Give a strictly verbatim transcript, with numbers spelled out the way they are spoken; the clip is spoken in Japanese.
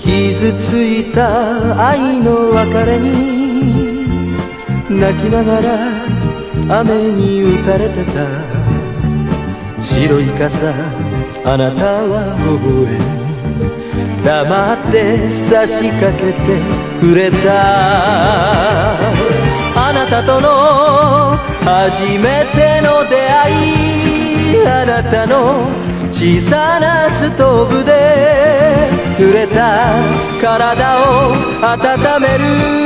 傷ついた愛の別れに泣きながら雨に打たれてた白い傘あなたは微笑み黙って差しかけてくれたあなたとの初めての出会いあなたの小さなストーブで触れた体を温める